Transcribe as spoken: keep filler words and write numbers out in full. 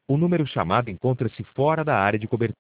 O número chamado encontra-se fora da área de cobertura.